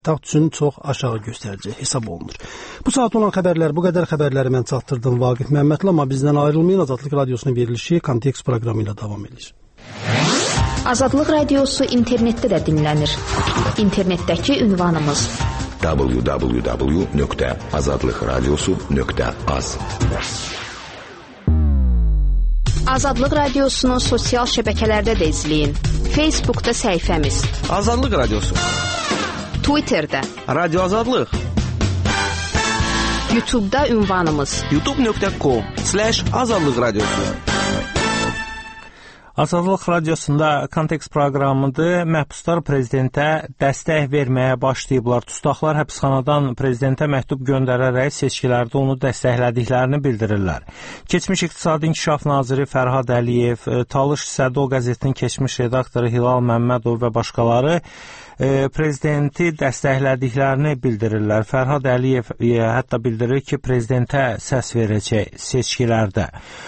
təxt üçün çox aşağı göstərici hesab olunur. Bu saat olan xəbərlər, bu qədər xəbərləri mən çatdırdım Vaqif Məmmədli, amma bizdən ayrılmayın. Azadlıq Radiosunun verilişi Kontekst proqramı ilə davam edir. Azadlıq Radiosu internetdə də dinlənir. İnternetdəki ünvanımız www.azadlıqradiosu.az. Azadlıq Radiosunu sosial şəbəkələrdə də izləyin. Facebookda səhifəmiz Azadlıq Radiosu, Twitterdə Radio Azadlıq, YouTube'da ünvanımız youtube.com/Azadlıq Radiosu. Azadlıq Radiosunda Kontekst proqramıdır. Məhbuslar prezidentə dəstək verməyə başlayıblar. Tutaqlar həbsxanadan prezidentə məktub göndərərək seçkilərdə onu dəstəklədiklərini bildirirlər. Keçmiş İqtisadi İnkişaf Naziri Fərhad Əliyev, Talış Sədo qəzetinin keçmiş redaktoru Hilal Məmmədov və başqaları prezidenti dəstəklədiklərini bildirirlər. Fərhad Əliyev hətta bildirir ki, prezidentə səs verəcək seçkilərdə.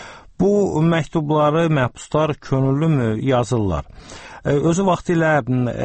Bu məktubları məhbuslar könüllümü yazırlar. Özü vaxtilə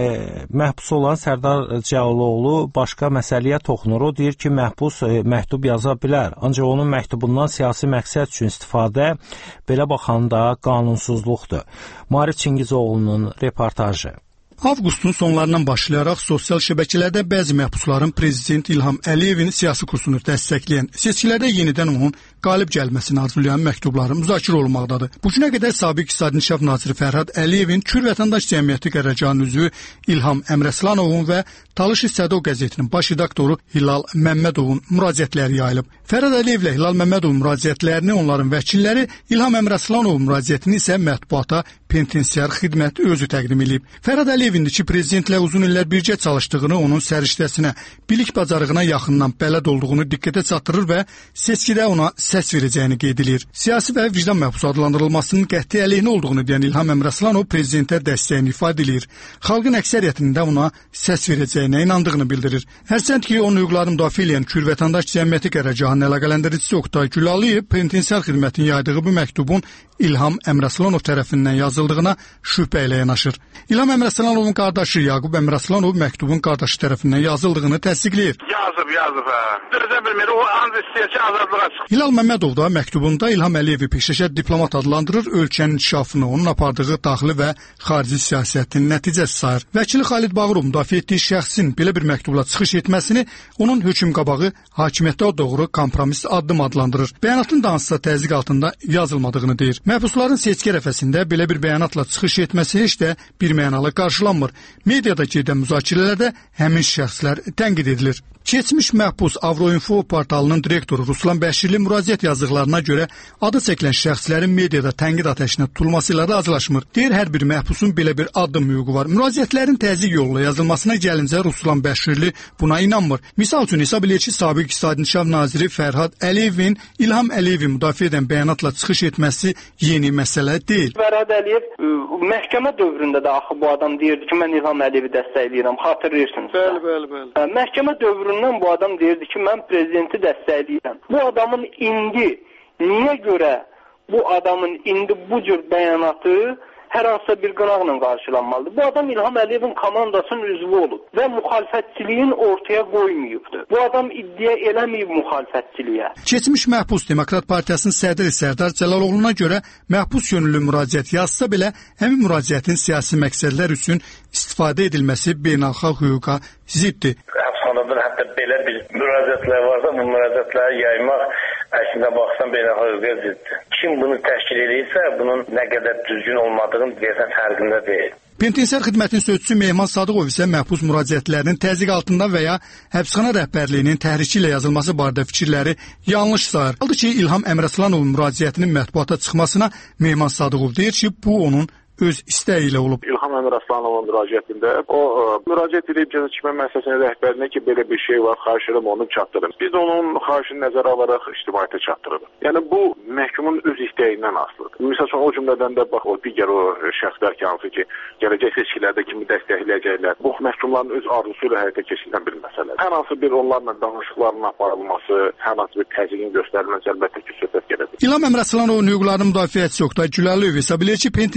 məhbus olan Sərdar Cəloğlu başqa məsələyə toxunur. O deyir ki, məhbus məktub yaza bilər. Ancaq onun məktubundan siyasi məqsəd üçün istifadə belə baxanda qanunsuzluqdur. Marif Çingizoğlu'nun reportajı. Avqustun sonlarından başlayaraq sosial şəbəkələrdə bəzi məhbusların prezident İlham Əliyevin siyasi kursunu dəstəkləyən, seçkilərdə yenidən onun qalib gəlməsini arzulayan məktubları müzakirə olunmaqdadır. Bu günə qədər Sabiq İqtisadi İnkişaf Naziri Fərhad Əliyevin Kür Vətəndaş Cəmiyyəti qərargahının üzvü İlham Əmrəslanovun və Talış Sədo qəzetinin baş redaktoru Hilal Məmmədovun müraciətləri yayılıb. Fərhad Əliyevlə Hilal Məmmədovun müraciətlərini onların vəkilləri, İlham Əmrəslanovun müraciətini isə mətbuata penitensiar xidmət özü təqdim edib. Fərhad Əliyev indiki prezidentlə uzun illər birgə çalışdığını, onun səriştəsinə, bilik bacarığına yaxından bələd olduğunu diqqətə çatdırır və seçkidə ona səs verəcəyini qeyd edir. Siyasi və vicdan məhbusu adlandırılmasının qəti əleyhinə olduğunu deyən İlham Əmrəslanov prezidentə dəstəyini ifadə edir. Xalqın əksəriyyətinin də ona səs verəcəyinə inandığını bildirir. Hərçənd ki, onun hüquqlarını müdafiə edən Kür Vətəndaş Cəmiyyəti qərargahının əlaqələndiricisi Oqtay Gülalıyev penitensiar xidmətin yaydığı bu məktubun İlham Əmrəslanov tərəfindən yazıldığına şübhə ilə yanaşır. İlham Əmrəslanovun qardaşı Yaqub Əmrəslanov məktubun qardaşı tərəfindən yazıldığını təsdiqləyir. Yazıb, hə. Düzə bilmir, o ancaq istəyir ki, azadlığa çıxsın. Hilal Məmmədov da məktubunda İlham Əliyevi peşəkar diplomat adlandırır, ölkənin inkişafını onun apardığı daxili və xarici siyasətin nəticəsi sayır. Vəkili Xalid Bağırov müdafiə etdiyi şəxsin belə bir məktubla çıxış etməsini onun hökm qabağı hakimiyyətə doğru kompromis addım adlandırır. Bəyanatın da hansısa təzyiq altında yazılmadığını deyir. Məhbusların seçki ərəfəsində belə bir bəyanatla çıxış etməsi heç də birmənalı qarşılanmır. Mediada gedən müzakirələrdə həmin şəxslər tənqid edilir. Keçmiş məhbus Avroinfo portalının direktoru Ruslan Bəşirli müraciət yazdıqlarına görə adı çəkilən şəxslərin mediada tənqid atəşinə tutulması ilə razılaşmır. Deyir, hər bir məhbusun belə bir addım hüququ var. Müraciətlərin təzyiq yolla yazılmasına gəlincə Ruslan Bəşirli buna inanmır. Misal üçün hesab eləyir ki, Sabiq İqtisadi İnkişaf Naziri Fərhad Əliyevin İlham Əliyevi müdafiə edən bəyanatla çıxış etməsi yeni məsələ deyil. Fərhad Əliyev məhkəmə dövründə də axı bu adam deyirdi ki, mən İlham Əliyevi dəstəkləyirəm, xatırlayırsınız. Bəli. Məhkəmə dövründən bu adam deyirdi ki, mən prezidenti dəstəkləyirəm. Bu adamın indi, niyə görə bu adamın indi bu cür bəyanatı hər hansısa bir qınaqla qarşılanmalıdır? Bu adam İlham Əliyevin komandasının üzvü olub və müxalifətçiliyin ortaya qoymayıbdır. Bu adam iddia eləməyib müxalifətçiliyə. Keçmiş məhbus Demokrat Partiyasının sədri Sərdar Cəlaloğlu'na görə məhbus yönüllü müraciət yazsa belə, həmin müraciətin siyasi məqsədlər üçün istifadə edilməsi beynəlxalq hüquqa ziddir. Həbsxanadan hətta belə bir müraciətlər varsa, bu müraciətləri yaymaq əslində baxsan beynəlxalq hüquqa ziddir. Kim bunu təşkil edirsə, bunun nə qədər düzgün olmadığını deyəsən fərqində deyil. Penitensiar xidmətin sözçüsü Mehman Sadıqov isə məhbus müraciətlərinin təzyiq altında və ya həbsxana rəhbərliyinin təhriki ilə yazılması barədə fikirləri yanlış sayır. Halbuki ki, İlham Əmrəslanovun müraciətinin mətbuata çıxmasına Mehman Sadıqov deyir ki, bu onun öz istəyi ilə olub. İlham Əmrəslanovun müraciətində o müraciət edib cəzaçəkmə müəssisəsinin rəhbərinə ki, belə bir şey var, xahiş edirəm onu çatdırın. Biz də onun xahişini nəzərə alaraq ictimaiyyətə çatdırırıq. Yəni bu məhkumun öz istəyindən asılıdır. Məsələn, o cümlədən də bax o digər o şəxslər ki, hansı ki, gələcək seçkilərdə kimi dəstəkləyəcəklər. Bu məhkumların öz arzusu ilə həyata keçirilən bir məsələdir. Hər hansı bir onlarla danışıqların aparılması, hər hansı bir təzyiqin göstərilməsi əlbəttə ki, söhbət gedə bilər. İlham Əmrəslanovun hüquqlarını müdafiəçisi Oqtay Gülalıyev hesab edir ki, penitensiar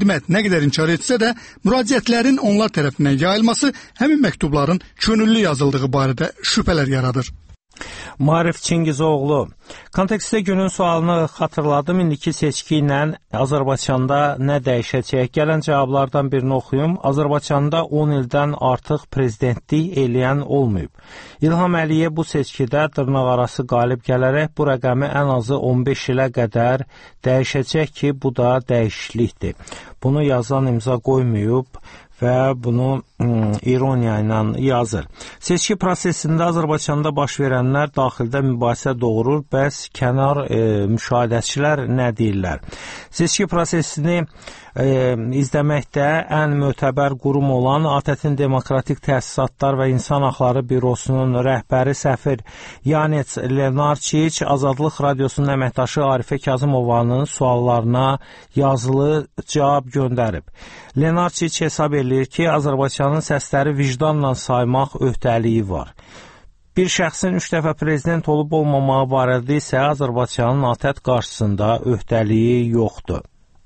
xidmət nə qədər inkar etsə də, müraciətlərin onlar tərəfindən yayılması həmin məktubların könüllü yazıldığı barədə şübhələr yaradır. Maarif Çingizoğlu, kontekstdə günün sualını xatırladım. İndiki seçki ilə Azərbaycanda nə dəyişəcək? Gələn cavablardan birini oxuyum. Azərbaycanda 10 ildən artıq prezidentlik eləyən olmayıb. İlham Əliyev bu seçkidə dırnaqarası qalib gələrək bu rəqəmi ən azı 15 ilə qədər dəyişəcək ki, bu da dəyişiklikdir. Bunu yazan imza qoymayıb və bunu ironiya ilə yazır. Seçki prosesində Azərbaycanda baş verənlər daxildə mübahisə doğurur, bəs kənar müşahidəçilər nə deyirlər? Seçki prosesini izləməkdə ən mötəbər qurum olan ATƏT-in Demokratik Təsisatlar və İnsan Haqları Bürosunun rəhbəri səfir Yanec Lenarçiç Azadlıq Radiosunun əməkdaşı Arifə Kazımovanın suallarına yazılı cavab göndərib. Lenarçiç hesab edir ki, Azərbaycanın səsləri vicdanla saymaq öhdəliyi var. Bir şəxsin 3 dəfə prezident olub olmamağı barədə isə Azərbaycanın ATƏT qarşısında öhdəliyi yoxdur.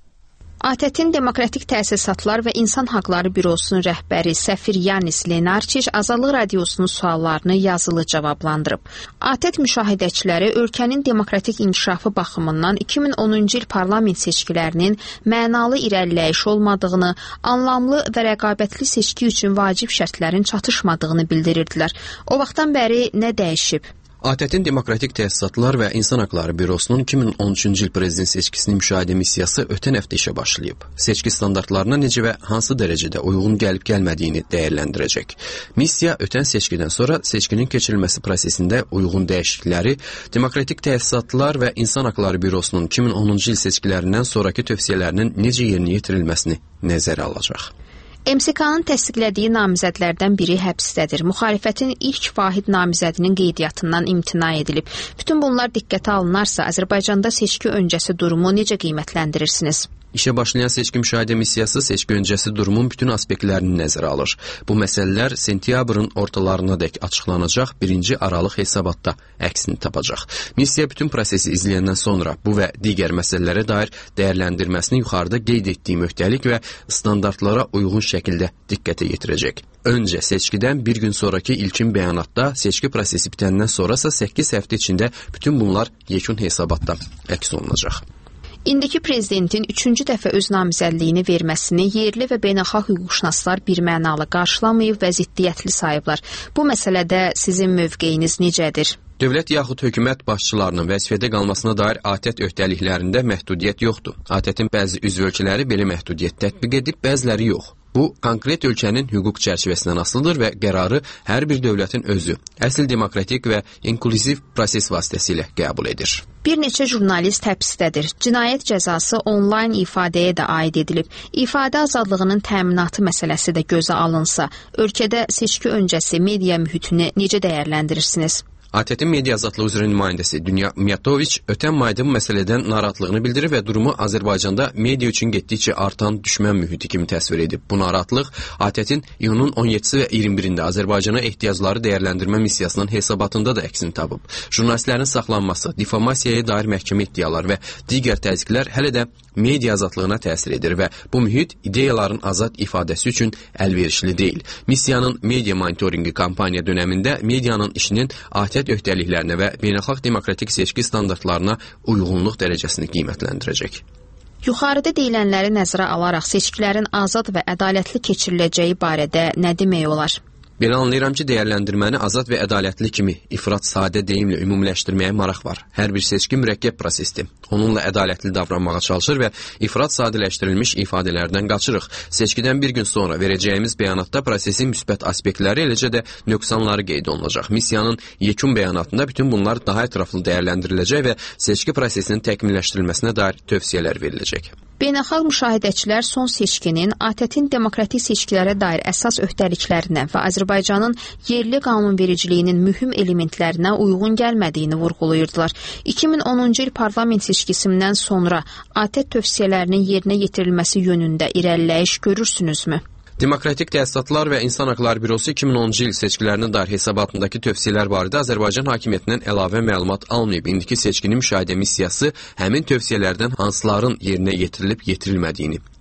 ATƏT-in Demokratik Təsisatlar və İnsan Haqları Bürosunun rəhbəri səfir Yanis Lenarçiç Azadlıq Radiosunun suallarını yazılı cavablandırıb. ATƏT müşahidəçiləri ölkənin demokratik inkişafı baxımından 2010-cu il parlament seçkilərinin mənalı irəliləyiş olmadığını, anlamlı və rəqabətli seçki üçün vacib şərtlərin çatışmadığını bildirirdilər. O vaxtdan bəri nə dəyişib? ATƏT-in Demokratik Təsisatlar və İnsan Haqları Bürosunun 2013-cü il prezident seçkisinin müşahidə missiyası ötən həftə işə başlayıb. Seçki standartlarına necə və hansı dərəcədə uyğun gəlib-gəlmədiyini dəyərləndirəcək. Missiya ötən seçkidən sonra seçkinin keçirilməsi prosesində uyğun dəyişiklikləri, Demokratik Təsisatlar və İnsan Haqları Bürosunun 2010-cu il seçkilərindən sonraki tövsiyələrinin necə yerinə yetirilməsini nəzərə alacaq. MSK-nın təsdiqlədiyi namizədlərdən biri həbsdədir. Müxalifətin ilk vahid namizədinin qeydiyyatından imtina edilib. Bütün bunlar diqqətə alınarsa, Azərbaycanda seçki öncəsi durumu necə qiymətləndirirsiniz? İşə başlayan seçki müşahidə missiyası seçki öncəsi durumun bütün aspektlərini nəzərə alır. Bu məsələlər sentyabrın ortalarınadək açıqlanacaq 1-ci aralıq hesabatda əksini tapacaq. Missiya bütün prosesi izləyəndən sonra bu və digər məsələlərə dair dəyərləndirməsini yuxarıda qeyd etdiyim öhdəlik və standartlara uyğun şəkildə diqqətə yetirəcək. Öncə seçkidən bir gün sonraki ilkin bəyanatda, seçki prosesi bitəndən sonrasa 8 həftə içində bütün bunlar yekun hesabatda əks olunacaq. İndiki prezidentin 3-cü dəfə öz namizədliyini verməsini yerli və beynəlxalq hüquqşünaslar birmənalı qarşılamayıb və ziddiyyətli sayıblar. Bu məsələdə sizin mövqeyiniz necədir? Dövlət yaxud hökumət başçılarının vəzifədə qalmasına dair ATƏT öhdəliklərində məhdudiyyət yoxdur. ATƏT-in bəzi üzv ölkələri belə məhdudiyyət tətbiq edib, bəziləri yox. Bu, konkret ölkənin hüquq çərçivəsindən asılıdır və qərarı hər bir dövlətin özü, əsl demokratik və inklüziv proses vasitəsilə qəbul edir. Bir neçə jurnalist həbsdədir. Cinayət cəzası onlayn ifadəyə də aid edilib. İfadə azadlığının təminatı məsələsi də gözə alınsa, ölkədə seçki öncəsi media mühitini necə dəyərləndirirsiniz? ATƏT-in media azadlığı üzrə nümayəndəsi Dünya Miyatoviç ötən mayda bu məsələdən narahatlığını bildirib və durumu Azərbaycanda media üçün getdikcə artan düşmən mühiti kimi təsvir edib. Bu narahatlıq ATƏT-in iyunun 17-si və 21-də Azərbaycana ehtiyacları dəyərləndirmə missiyasının hesabatında da əksini tapıb. Jurnalistlərin saxlanması, difamasiyaya dair məhkəmə iddialar və digər təzyiqlər hələ də media azadlığına təsir edir və bu mühit ideyaların azad ifadəsi üçün əlverişli deyil. Missiyanın media monitoringi kampaniya dönəmində medianın işinin ATƏT öhdəliklərinə və beynəlxalq demokratik seçki standartlarına uyğunluq dərəcəsini qiymətləndirəcək. Yuxarıda deyilənləri nəzərə alaraq seçkilərin azad və ədalətli keçiriləcəyi barədə nə demək olar? Belə anlayıram ki, dəyərləndirməni azad və ədalətli kimi ifrat sadə deyimlə ümumiləşdirməyə maraq var. Hər bir seçki mürəkkəb prosesdir. Onunla ədalətli davranmağa çalışır və ifrat sadələşdirilmiş ifadələrdən qaçırıq. Seçkidən bir gün sonra verəcəyimiz bəyanatda prosesin müsbət aspektləri, eləcə də nöqsanları qeyd olunacaq. Missiyanın yekun bəyanatında bütün bunlar daha ətraflı dəyərləndiriləcək və seçki prosesinin təkmilləşdirilməsinə dair tövsiyələr veriləcək. Beynəlxalq müşahidəçilər son seçkinin ATƏT-in demokratik seçkilərə dair əsas öhdəliklərinə və Azərbaycanın yerli qanunvericiliyinin mühüm elementlərinə uyğun gəlmədiyini vurğulayırdılar. 2010-cu il parlament seçkisindən sonra ATƏT tövsiyələrinin yerinə yetirilməsi yönündə irəliləyiş görürsünüzmü? Demokratik Təsisatlar və İnsan Haqları Bürosu 2010-cu il seçkilərinə dair hesabatındakı tövsiyələr barədə Azərbaycan hakimiyyətindən əlavə məlumat almayıb. İndiki seçkinin müşahidə missiyası həmin tövsiyələrdən hansıların yerinə yetirilib-yetirilmədiyini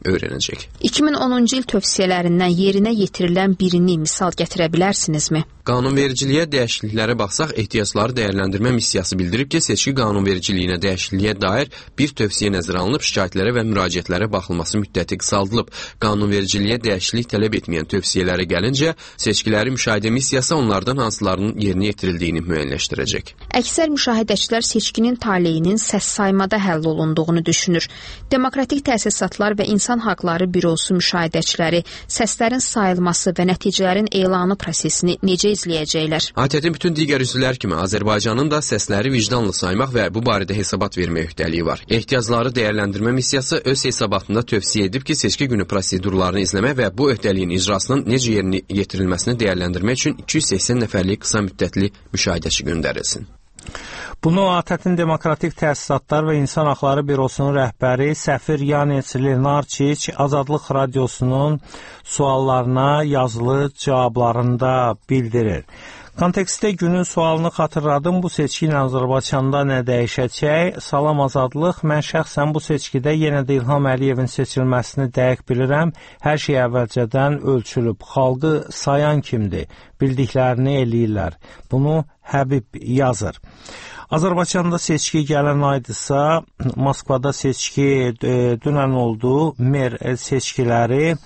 öyrənəcək. 2010-cu il tövsiyələrindən yerinə yetirilən birini misal gətirə bilərsinizmi? Qanunvericiliyə dəyişikliklərə baxsaq, ehtiyacları dəyərləndirmə missiyası bildirib ki, seçki qanunvericiliyinə dəyişikliyə dair bir tövsiyə nəzərə alınıb, şikayətlərə və müraciətlərə baxılması müddəti qısaldılıb. Qanunvericiliyə dəyişiklik tələb etməyən tövsiyələrə gəlincə, seçkiləri müşahidə missiyası onlardan hansılarının yerinə yetirildiyi müəyyənləşdirəcək. Əksər müşahidəçilər seçkinin taleyinin səs saymada həll olunduğunu düşünür. Demokratik Təsisatlar və İnsan Haqları Bürosu müşahidəçiləri səslərin sayılması və nəticələrin elanı prosesini necə izləyəcəklər? ATƏT-in bütün digər üzvlər kimi Azərbaycanın da səsləri vicdanlı saymaq və bu barədə hesabat vermək öhdəliyi var. Ehtiyacları dəyərləndirmə missiyası öz hesabatında tövsiyə edib ki, seçki günü prosedurlarını izləmək və bu öhdəliyin icrasının necə yerinə yetirilməsini dəyərləndirmək üçün 280 nəfərlik qısa müddətli müşahidəçi göndərilsin. Bunu ATƏT-in Demokratik Təsisatlar və İnsan Haqları Bürosunun rəhbəri Səfir Yanis Lenarçiç Azadlıq Radiosunun suallarına yazılı cavablarında bildirir. Kontekstdə günün sualını xatırladım. Bu seçki ilə Azərbaycanda nə dəyişəcək? Salam Azadlıq. Mən şəxsən bu seçkidə yenə də İlham Əliyevin seçilməsini dəqiq bilirəm. Hər şey əvvəlcədən ölçülüb. Xalqı sayan kimdir? Bildiklərini eləyirlər. Bunu Həbib yazır. Azərbaycanda seçki gələn aydısa, Moskvada seçki dünən oldu. Mer seçkiləri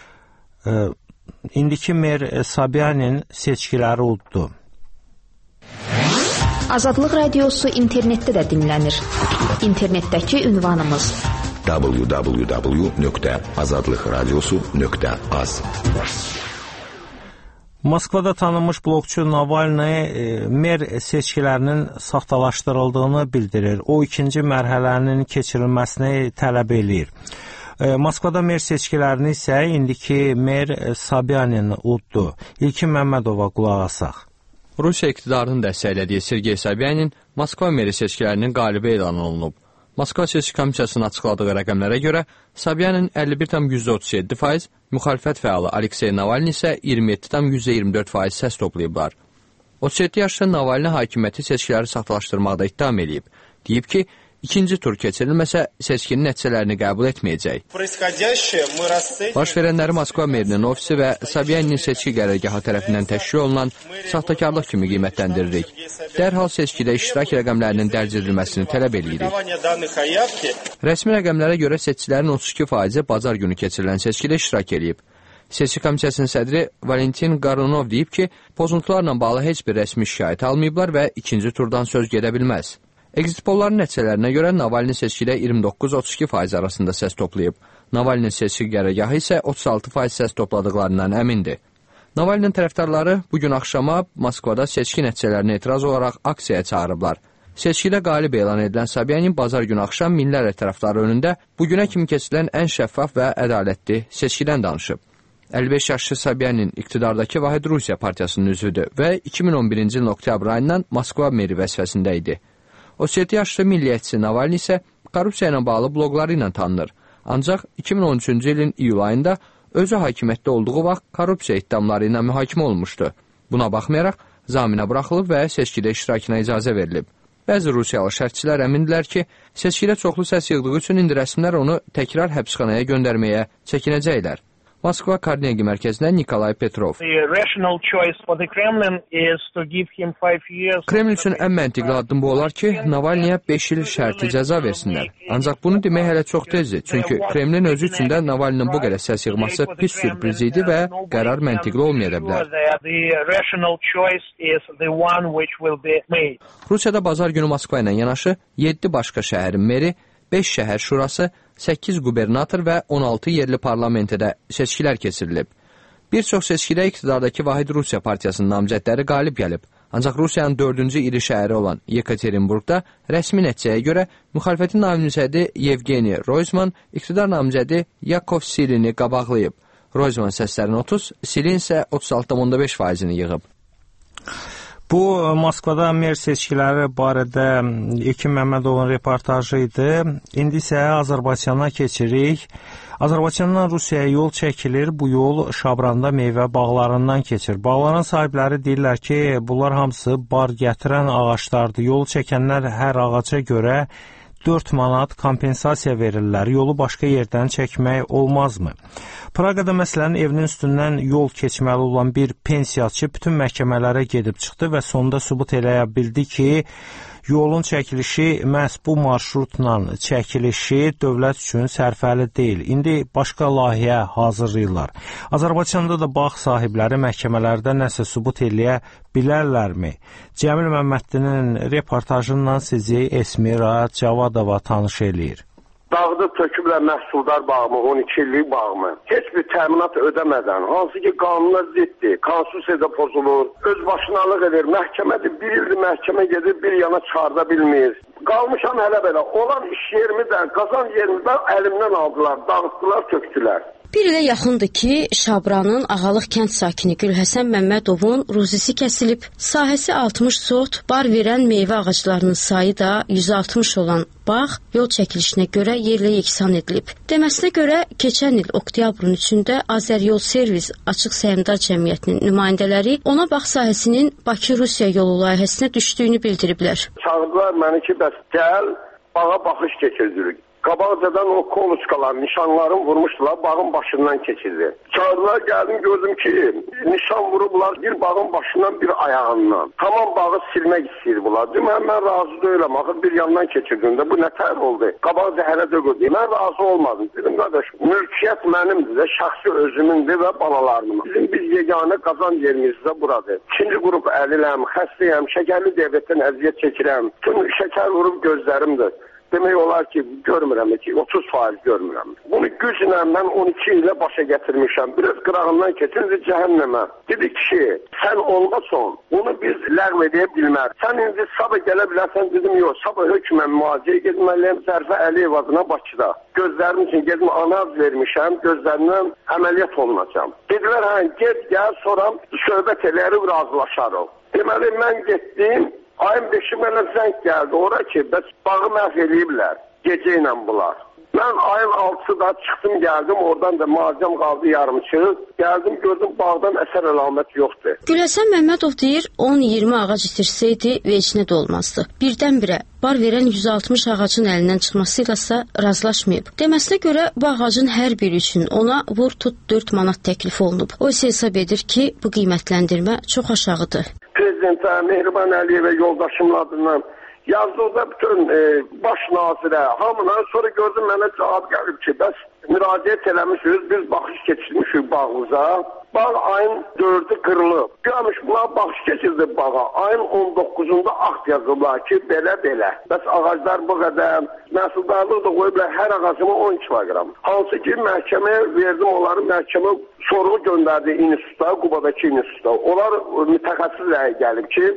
indiki Mer Sobyanin seçkiləri uddu. Azadlıq Radiosu internetdə də dinlənir. İnternetdəki ünvanımız www.azadlıqradiosu.az. Moskvada tanınmış blogçu Navalny mer seçkilərinin saxtalaşdırıldığını bildirir. O, ikinci mərhələnin keçirilməsini tələb eləyir. Moskvada mer seçkilərini isə indiki Mer Sobyanin uddu. İlkin Məmmədova qulaq asaq. Rusiya iqtidarının dəstəklədiyi Sergey Sobyanin Moskva meri seçkilərinin qalibi elan olunub. Moskva seçki komissiyasının açıqladığı rəqəmlərə görə Sobyanin 51,37%, müxalifət fəalı Aleksey Navalny isə 27,24% səs toplayıblar. 37 yaşlı Navalny hakimiyyəti seçkiləri saxtalaşdırmaqda ittiham edib. Deyib ki, İkinci tur keçirilməsə seçkinin nəticələrini qəbul etməyəcək. Baş verənləri Moskva merinin ofisi və Sobyaninin seçki qərargahı tərəfindən təşkil olunan saxtakarlıq kimi qiymətləndiririk. Dərhal seçkidə iştirak rəqəmlərinin dərc edilməsini tələb edirik. Rəsmi rəqəmlərə görə seçkilərin 32%-i bazar günü keçirilən seçkidə iştirak edib. Seçki komissiyasının sədri Valentin Qarunov deyib ki, pozuntularla bağlı heç bir rəsmi şikayət almayıblar və ikinci turdan söz gedə bilməz. Exit polların nəticələrinə görə Navalny seçkidə 29-32% arasında səs toplayıb. Navalny seçki qərargahı isə 36% səs topladıqlarından əmindir. Navalny'nin tərəfdarları bugün axşama Moskvada seçki nəticələrinə etiraz olaraq aksiyaya çağırıblar. Seçkidə qalib elan edilən Sobyanin bazar günü axşam minlərlə tərəfdarı önündə bugünə kimi keçirilən ən şəffaf və ədalətli seçkidən danışıb. 55 yaşlı Sobyanin iqtidardakı Vahid Rusiya partiyasının üzvüdür və 2011-ci ilin oktyabr ayından Moskva meri vəzifəsində idi. 37 yaşlı milliyyətçi Navalny isə korrupsiya ilə bağlı bloqları ilə tanınır. Ancaq 2013-cü ilin iyul ayında özü hakimiyyətdə olduğu vaxt korrupsiya iddiamları ilə mühakimə olmuşdu. Buna baxmayaraq zaminə buraxılıb və seçkidə iştirakına icazə verilib. Bəzi Rusiyalı şərhçilər əmindirlər ki, seçkidə çoxlu səs yığdığı üçün indi rəsmilər onu təkrar həbsxanaya göndərməyə çəkinəcəklər. Moskva Karnegi mərkəzindən Nikolay Petrov. Kreml üçün ən məntiqli addım bu olar ki, Navalny'yə 5 il şərti cəza versinlər. Ancaq bunu demək hələ çox tezdir. Çünki Kremlin özü üçün də Navalny'nin bu qədər səs yığması pis sürpriz idi və qərar məntiqli olmaya bilər. Rusiyada bazar günü Moskva ilə yanaşı 7 başqa şəhərin meri, 5 şəhər şurası, 8 qubernator və 16 yerli parlamentədə seçkilər keçirilib. Bir çox seçkidə iqtidardakı Vahid Rusiya partiyasının namizədləri qalib gəlib. Ancaq Rusiyanın 4-cü iri şəhəri olan Yekaterinburqda rəsmi nəticəyə görə müxalifətin namizədi Yevgeni Royzman iqtidar namizədi Yakov Silini qabaqlayıb. Royzman səslərin 30, Silin isə 36,5%-ni yığıb. Bu, Moskvada mer seçkiləri barədə İlkin Məmmədovun reportajı idi. İndi isə Azərbaycana keçirik. Azərbaycandan Rusiyaya yol çəkilir. Bu yol Şabranda meyvə bağlarından keçir. Bağların sahibləri deyirlər ki, bunlar hamısı bar gətirən ağaçlardır. Yol çəkənlər hər ağaca görə 4 manat kompensasiya verirlər. Yolu başqa yerdən çəkmək olmazmı? Praqada məsələnin evinin üstündən yol keçməli olan bir pensiyaçı bütün məhkəmələrə gedib çıxdı və sonunda sübut eləyə bildi ki, yolun çəkilişi məhz bu marşrutla çəkilişi dövlət üçün sərfəli deyil. İndi başqa layihə hazırlayırlar. Azərbaycanda da bağ sahibləri məhkəmələrdə nəsə sübut eləyə bilərlərmi? Cəmil Məmmədlinin reportajından sizi Esmira Cavadova tanış eləyir. Dağıdıb töküblər məhsuldar bağımı, 12 illik bağımı. Heç bir təminat ödəmədən, hansı ki qanuna ziddir, konstitusiyada pozulur, öz başınalıq edir, məhkəmədir, bir ildir məhkəmə gedir, bir yana çıxarda bilmir. Qalmışam hələ belə, olan iş yerimi də, qazan yerimi də əlimdən aldılar, dağıtdılar, tökdülər. Bir ilə yaxındır ki, Şabranın Ağalıq kənd sakini Gülhəsən Məmmədovun ruzisi kəsilib, sahəsi 60 sot, bar verən meyvə ağaclarının sayı da 160 olan bağ yol çəkilişinə görə yerlə yeksan edilib. Deməsinə görə, keçən il oktyabrın 3-də Azəryol Servis Açıq Səhmdar Cəmiyyətinin nümayəndələri ona bağ sahəsinin Bakı-Rusiya yolu layihəsinə düşdüyünü bildiriblər. Çağırdılar məni ki, bəs gəl, bağa baxış keçirdirik. Qabaqcadan o koluçkalar, nişanlarını vurmuşdular, bağın başından keçirdi. Çağırdılar, gəldim, gördüm ki, nişan vurublar bir bağın başından bir ayağından. Tamam bağı silmək istəyir bunlar. Deməm, mən razı deyiləm, axı bir yandan keçirdiyimdə bu nə tər oldu? Qabaqca hələ döqürdü. Mən razı olmadım. Dedim, qardaş, mülkiyyət mənimdir də, şəxsi özümündür və balalarımın. Biz yeganə qazan yerimiz də buradır. İkinci qrup əliləm, xəstəyəm, şəkərli diabetdən əziyyət çəkirəm. Tüm şəkər vurub gözlərimdir. Demək olar ki, görmürəm ki, 30% görmürəm. Bunu güclə mən 12 ilə başa gətirmişəm. Biraz qırağından keçirdi cəhənnəmə. Dedi ki, sən olmasan, onu biz ləğv edə bilmərik. Sən indi sabah gələ bilərsən, dedim, yox, sabah hökmən müalicəyə getməliyəm Zərfə Əliyev adına Bakıda. Gözlərim üçün gedim anaz vermişəm, gözlərindən əməliyyat olunacam. Dedilər, hə, get, gəl, sonra söhbət eləyərək razılaşarıq. Deməli, mən getdim. Ayın 5-i mənə zəng gəldi ora ki, bəs bağı məhv eləyiblər, gecə ilə bunlar. Mən ayın 6-da çıxdım, gəldim, oradan da müalicəm qaldı yarımçıq. Gəldim, gördüm, bağdan əsər əlamət yoxdur. Gülhəsən Məmmədov deyir, 10-20 ağac itirsəydi, vecinə də olmazdı. Birdən-birə bar verən 160 ağacın əlindən çıxmasıyla ise razılaşmayıb. Deməsinə görə bu ağacın hər biri üçün ona vur tut 4 manat təklif olunub. O isə hesab edir ki, bu qiymətləndirmə çox aşağıdır. Prezidentə Mehriban Əliyevə yoldaşımın adından yazdığında bütün baş nazirə, hamıdan sonra gördüm mənə cavab gəlib ki, bəs müraciət eləmişsiniz, biz baxış keçirmişik bağımıza. Bağ ayın 4-ü qırılıb. Görmüş bunlar baxış keçirdi bağa. Ayın 19-unda akt yazıblar ki, belə-belə. Bəs ağaclar bu qədər, məhsuldarlıq da qoyublar hər ağacıma 10 kilogram. Hansı ki, məhkəməyə verdim, onları məhkəmə sorğu göndərdi institutda, Qubadakı institutda. Onlar mütəxəssislərə gəlib ki,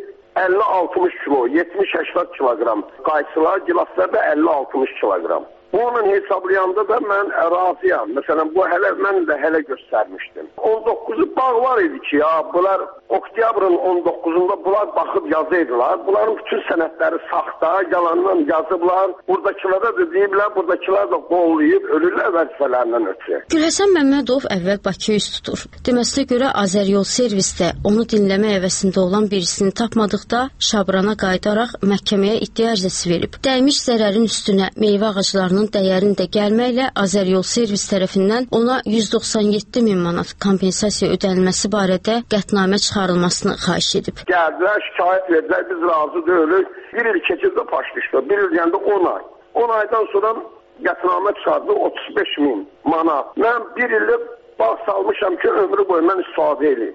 50-60 kilo, 70-80 kilogram qayçılar, gilaslar da 50-60 kilogram. Bunun hesablayanda da mən razıyam. Məsələn, bu mən də hələ göstərmişdim. 19'u bağ var idi ki, ya bunlar oktyabrın 19'unda bunlar baxıb yazıydılar. Bunların bütün sənədləri saxta, yalandan yazıblar. Buradakilara da deyiblər, buradakilar da qollayıb ölürlər vəzifələrindən ötürü. Gülhəsən Məmmədov əvvəl Bakıya üst tutur. Deməsinə görə Azəryol Servisdə onu dinləmə əvəzində olan birisini tapmadıqda Şabrana qayıdaraq məhkəməyə iddia ərizəsi verib. Dəymiş zərərin üstünə meyvə ağaclarının dəyərini də gəlməklə Azəryol Servis tərəfindən ona 197 min manat kompensasiya ödənilməsi barədə qətnamə çıxarılmasını xahiş edib. Gəldilər, şikayət verdilər, biz razı deyilik. Bir il keçirdi başlayışda, bir il yəni 10 ay. 10 aydan sonra qətnamə çıxardı 35 min manat. Mən bir illik bağ salmışam ki, ömrü boyu mən istifadə edeyim.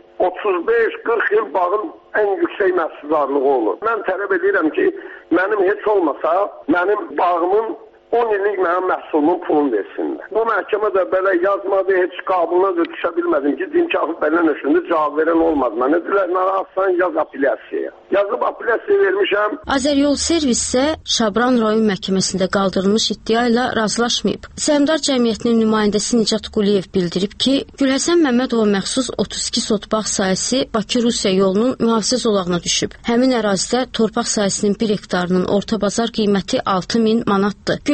35-40 il bağın ən yüksək məhsuldarlığı olur. Mən tələb edirəm ki, mənim heç olmasa, mənim bağımın 10 illik mənim məhsulumun pulunu versinlər. Bu məhkəmə də belə yazmadı, heç qabılına da düşə bilmədim ki, dinkafı bələn öşündə cavab verən olmadı. Mənə deyilər, narahatsan yaz apellyasiyaya. Yazıb apellyasiya vermişəm. Azəryol Servis isə Şabran rayon məhkəməsində qaldırılmış iddia ilə razılaşmayıb. Səhmdar Cəmiyyətinin nümayəndəsi Nicat Quliyev bildirib ki, Gülhəsən Məmmədova məxsus 32 sot bağ sahəsi Bakı-Rusiya yolunun mühafizə zolağına düşüb. Həmin ərazidə torpaq sahəsinin 1 hektarının orta bazar qiyməti 6 min manatdır.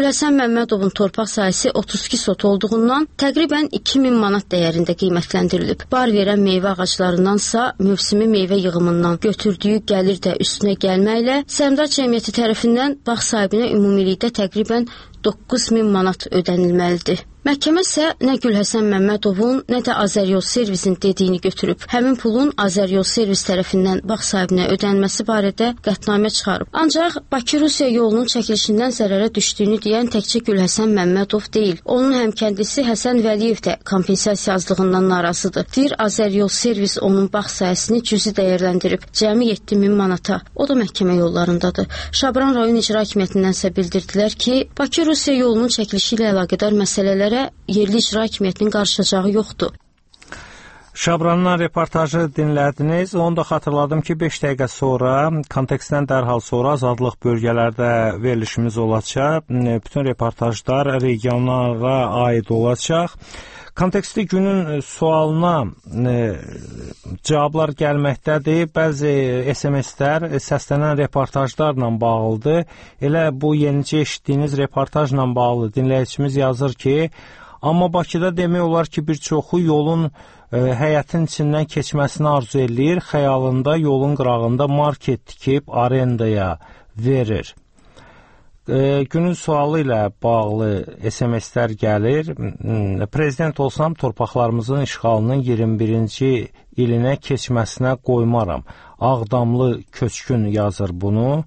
Gülhəsən Məmmədovun torpaq sahəsi 32 sot olduğundan təqribən 2000 manat dəyərində qiymətləndirilib. Bar verən meyvə ağaclarındansa mövsümi meyvə yığımından götürdüyü gəlir də üstünə gəlməklə Səhmdar Cəmiyyəti tərəfindən bağ sahibinə ümumilikdə təqribən 9000 manat ödənilməlidir. Məhkəmə isə nə Gülhəsən Məmmədovun, nə də Azəryol Servisin dediyini götürüb. Həmin pulun Azəryol Servis tərəfindən bağ sahibinə ödənilməsi barədə qətnamə çıxarıb. Ancaq Bakı-Rusiya yolunun çəkilişindən zərərə düşdüyünü deyən təkcə Gülhəsən Məmmədov deyil. Onun həmkəndlisi Həsən Vəliyev də kompensasiya azlığından narazıdır. Deyir, Azəryol Servis onun bağ sahəsini cüzi dəyərləndirib. Cəmi 7000 manata. O da məhkəmə yollarındadır. Şabran rayon icra hakimiyyətindənsə bildirdilər ki, Bakı-Rusiya yolunun çəkilişi ilə əlaqədar məsələlər yerli icra hakimiyyətinin qarışacağı yoxdur. Şabrandan reportajı dinlədiniz. Onu da xatırladım ki, 5 dəqiqə sonra, kontekstdən dərhal sonra azadlıq bölgələrdə verilişimiz olacaq. Bütün reportajlar regionlara aid olacaq. Kontekstli günün sualına cavablar gəlməkdədir. Bəzi SMS-lər səslənən reportajlarla bağlıdır. Elə bu yenicə eşitdiyiniz reportajla bağlı dinləyicimiz yazır ki, amma Bakıda demək olar ki, bir çoxu yolun həyətin içindən keçməsini arzu eləyir. Xəyalında yolun qırağında market tikib arendaya verir. Günün sualı ilə bağlı SMS-lər gəlir. Prezident olsam torpaqlarımızın işğalının 21-ci ilinə keçməsinə qoymaram. Ağdamlı köçkün yazır bunu.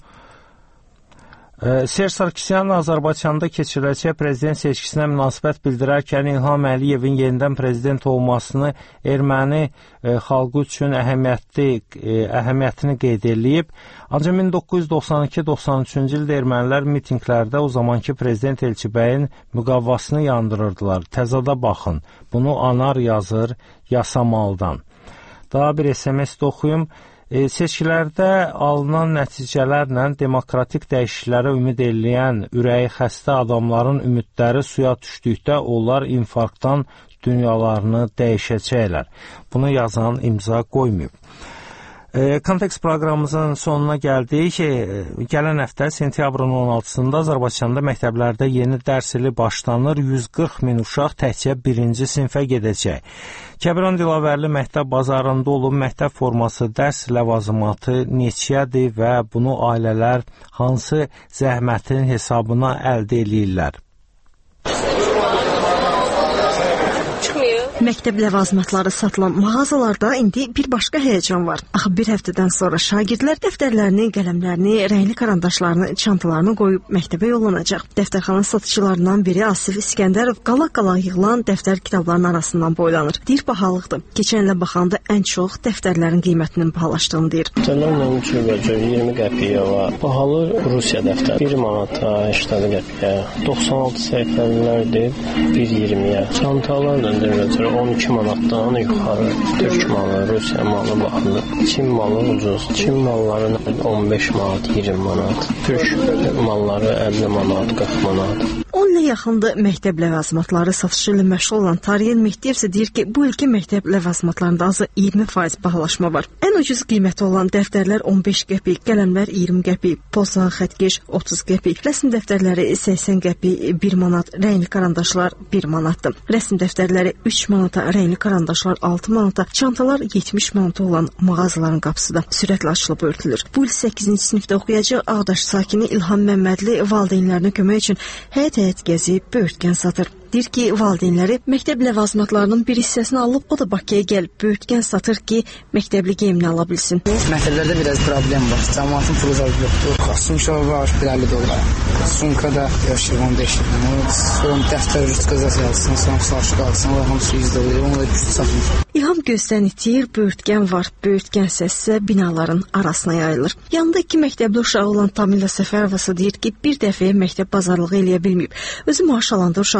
Serj Sarkisyan Azərbaycanda keçiriləcək prezident seçkisinə münasibət bildirərkən İlham Əliyevin yenidən prezident olmasını erməni xalqı üçün əhəmiyyətini qeyd edib. Ancaq 1992-93-cü ildə ermənilər mitinqlərdə o zamanki prezident Elçibəyin müqavvasını yandırırdılar. Təzada baxın, bunu anar yazır Yasamaldan. Daha bir SMS-də oxuyum. Seçkilərdə alınan nəticələrlə demokratik dəyişikliklərə ümid eləyən ürəyi xəstə adamların ümidləri suya düşdükdə onlar infarktdan dünyalarını dəyişəcəklər. Bunu yazan imza qoymayıb. Kontekst proqramımızın sonuna gəldik. Gələn həftə sentyabrın 16-sında Azərbaycanda məktəblərdə yeni dərs ili başlanır. 140 min uşaq təkcə 1-ci sinfə gedəcək. Kəbran Dilavərli məktəb bazarında olub, məktəb forması, dərs ləvazimatı neçədir və bunu ailələr hansı zəhmətin hesabına əldə eləyirlər? Məktəb ləvazimatları satılan mağazalarda indi bir başqa həyəcan var. Axı bir həftədən sonra şagirdlər dəftərlərini, qələmlərini, rəngli karandaşlarını, çantalarını qoyub məktəbə yollanacaq. Dəftərxana satıcılarından biri Asif İskəndərov qalaq-qalaq yığılan dəftər kitablarının arasından boylanır. Deyir, bahalıqdır. Keçən ilə baxanda ən çox dəftərlərin qiymətinin bahalaşdığını deyir. Dəftərlərlə 20 qəpiyə var. Bahalı Rusiya dəftər 1 manata, 80 qəpiyə. 96 səhifəlilərdir 1.20-yə. Çantalar da 12 manatdan yuxarı. Türk malı, Rusiya malı baxılır. Çin malı ucuz. Çin malları 15 manat, 20 manat. Türk malları 50 manat, 40 manat. 10 ilə yaxındır məktəb ləvazimatları satışı ilə məşğul olan Tariyen Mehdiyev isə deyir ki, bu ilki məktəb ləvazimatlarında azı 20% bahalaşma var. Ən ucuz qiyməti olan dəftərlər 15 qəpik, qələmlər 20 qəpik, poza, xətkeş 30 qəpik, rəsm dəftərləri 80 qəpik, 1 manat, rəngli karandaşlar 1 manatdır. Rəsm dəftərləri 3 manata, rəngli karandaşlar 6 manata, çantalar 70 manata olan mağazaların qapısı da sürətlə açılıb örtülür. Bu il 8-ci sinifdə oxuyacaq Ağdaş sakini İlham Məmmədli valideynlərinə kömək üçün həyət gəzib böyürtkən satır. Deyir ki, valideynləri məktəb ləvazimatlarının bir hissəsini alıb, o da Bakıya gəlib böyürtkən satır ki, məktəbli geyimini ala bilsin. Məktəblərdə biraz problem var. Cəmaatın pulu zəif yoxdur. Sumka var, 50 dollar. Sumkada yaşayır 15 dollar. Sonra dəftər rütqəzəsi alsın, sonra saçı qalsın, o hamısı 100 dollar. Onu da gücü satmır. İlham gözdən itir, böyürtkən var. Böyürtkən səsə binaların arasına yayılır. Yanında 2 məktəbli uşağı olan Tamila Səfərova deyir ki, bir dəfəyə məktəb bazarlığı eləyə bilməyib. Özü maaş alanda uşaqlarına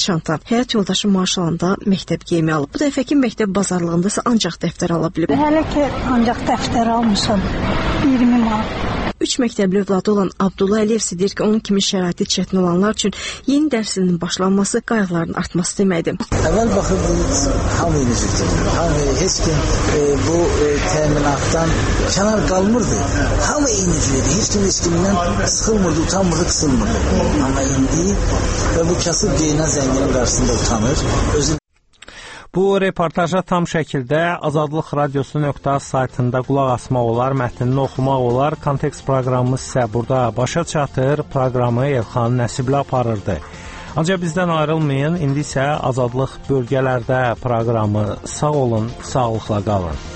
çanta. Həyat yoldaşı maaş alanda məktəb geyimi alıb. Bu dəfəki məktəb bazarlığında isə ancaq dəftər ala bilib. Hələ ki ancaq dəftər almışam. 20 manat. 3 məktəbli övladı olan Abdullah Əliyev isə deyir ki, onun kimi şəraiti çətin olanlar üçün yeni dərs ilinin başlanması qayğıların artması deməkdir. Əvvəl baxırdınız, hamı incirdir. Heç kim bu təminatdan kənar qalmırdı. Hamı incirdi. Heç kimdən sıxılmırdı, utanmırdı, qısılmırdı. Amma indi və bu kasıb geyinən zənginin qarşısında utanır. Bu reportaja tam şəkildə Azadlıq Radiosu.az saytında qulaq asmaq olar, mətnini oxumaq olar. Kontekst proqramımız isə burada başa çatır. Proqramı Elxan Nəsibli aparırdı. Ancaq bizdən ayrılmayın. İndi isə Azadlıq bölgələrdə proqramı. Sağ olun, sağlıqla qalın.